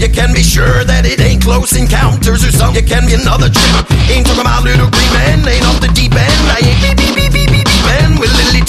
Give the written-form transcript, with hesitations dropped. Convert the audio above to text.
You can be sure that it ain't close encounters or something. It can be another trip. Ain't talking about little green man, ain't off the deep end. I ain't beep beep beep beep beep beep man with Lily